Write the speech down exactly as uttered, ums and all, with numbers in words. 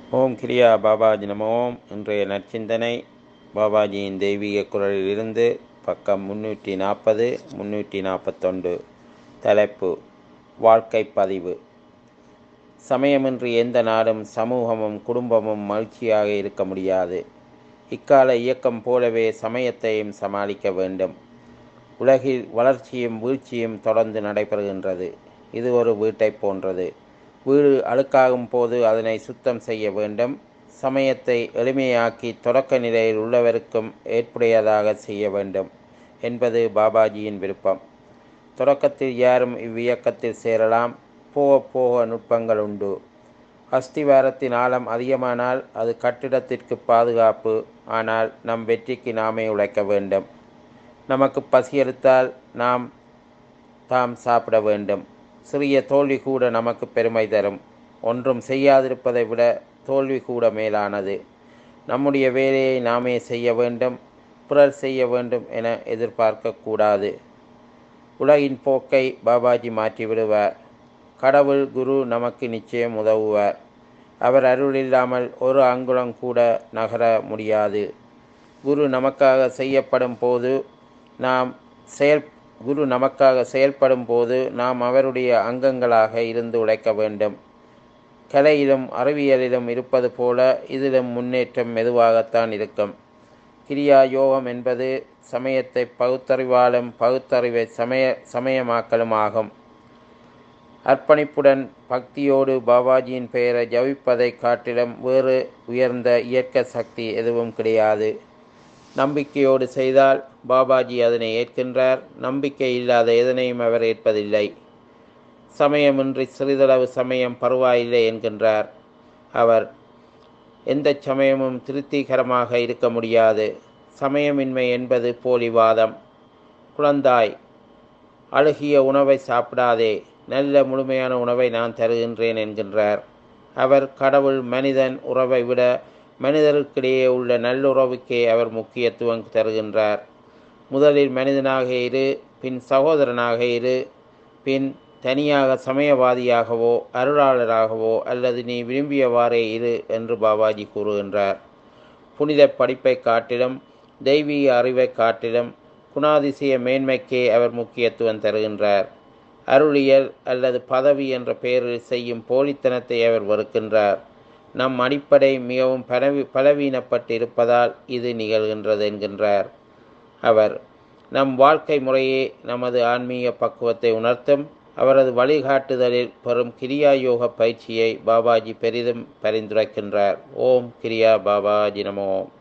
ஓம் கிரியா பாபாஜி நம ஓம். இன்றைய நற்சிந்தனை பாபாஜியின் தெய்வீக குரலிலிருந்து பக்கம் முன்னூற்றி நாற்பது முன்னூற்றி நாற்பத்தொன்று. தலைப்பு: வாழ்க்கை பதிவு. சமயமின்றி எந்த நாடும் சமூகமும் குடும்பமும் மகிழ்ச்சியாக இருக்க முடியாது. இக்கால இயக்கம் போலவே சமயத்தையும் சமாளிக்க வேண்டும். உலகில் வளர்ச்சியும் வீழ்ச்சியும் தொடர்ந்து நடைபெறுகின்றது. இது ஒரு வீட்டை போன்றது. வீடு அழுக்காகும் போது அதனை சுத்தம் செய்ய வேண்டும். சமயத்தை எளிமையாக்கி தொடக்க நிலையில் உள்ளவருக்கும் ஏற்புடையதாக செய்ய வேண்டும் என்பது பாபாஜியின் விருப்பம். தொடக்கத்தில் யாரும் இவ்வியக்கத்தில் சேரலாம். போக போக நுட்பங்கள் உண்டு. அஸ்திவாரத்தின் ஆழம் அதிகமானால் அது கட்டிடத்திற்கு பாதுகாப்பு. ஆனால் நம் வெற்றிக்கு நாமே உழைக்க வேண்டும். நமக்கு பசியெடுத்தால் நாம் தாம் சாப்பிட வேண்டும். சிறிய தோல்வி கூட நமக்கு பெருமை தரும். ஒன்றும் செய்யாதிருப்பதை விட தோல்வி கூட மேலானது. நம்முடைய வேலையை நாமே செய்ய வேண்டும். பிறர் செய்ய வேண்டும் என எதிர்பார்க்கக்கூடாது. உலகின் போக்கை பாபாஜி மாற்றிவிடுவார். கடவுள் குரு நமக்கு நிச்சயம் உதவுவார். அவர் அருள் இல்லாமல் ஒரு அங்குலம் கூட நகர முடியாது. குரு நமக்காக செய்யப்படும் போது நாம் செயல் குரு நமக்காக செயல்படும் போது நாம் அவருடைய அங்கங்களாக இருந்து உழைக்க வேண்டும். கலையிலும் அறிவியலிலும் இருப்பது போல இதிலும் முன்னேற்றம் மெதுவாகத்தான் இருக்கும். கிரியா யோகம் என்பது சமயத்தை பகுத்தறிவாலும் பகுத்தறிவை சமய சமயமாக்கலும் ஆகும். அர்ப்பணிப்புடன் பக்தியோடு பாபாஜியின் பெயரை ஜபிப்பதை காட்டிலும் வேறு உயர்ந்த இயற்கை சக்தி எதுவும் கிடையாது. நம்பிக்கையோடு செய்தால் பாபாஜி அதனை ஏற்கின்றார். நம்பிக்கை இல்லாத எதனையும் அவர் ஏற்பதில்லை. சமயமின்றி சிறிதளவு சமயம் பரவாயில்லை என்கின்றார் அவர். எந்த சமயமும் திருப்திகரமாக இருக்க முடியாது. சமயமின்மை என்பது போலிவாதம். குழந்தாய், அழுகிய உணவை சாப்பிடாதே, நல்ல முழுமையான உணவை நான் தருகின்றேன் என்கின்றார் அவர். கடவுள் மனிதன் உறவை விட மனிதருக்கிடையே உள்ள நல்லுறவுக்கே அவர் முக்கியத்துவம் தருகின்றார். முதலில் மனிதனாக இரு, பின் சகோதரனாக இரு, பின் தனியாக சமயவாதியாகவோ அருளாளராகவோ அல்லது நீ விரும்பியவாறே இரு என்று பாபாஜி கூறுகின்றார். புனித படிப்பை காட்டிலும் தெய்வீக அறிவை காட்டிலும் குணாதிசய மேன்மைக்கே அவர் முக்கியத்துவம் தருகின்றார். அருளியல் அல்லது பதவி என்ற பெயரில் செய்யும் போலித்தனத்தை அவர் வெறுக்கின்றார். நம் அடிப்படை மிகவும் பலவி பலவீனப்பட்டு இருப்பதால் இது நிகழ்கின்றது என்கின்றார் அவர். நம் வாழ்க்கை முறையே நமது ஆன்மீக பக்குவத்தை உணர்த்தும். அவரது வழிகாட்டுதலில் பெறும் கிரியா யோக பயிற்சியை பாபாஜி பெரிதும் பரிந்துரைக்கின்றார். ஓம் கிரியா பாபாஜி நமோ.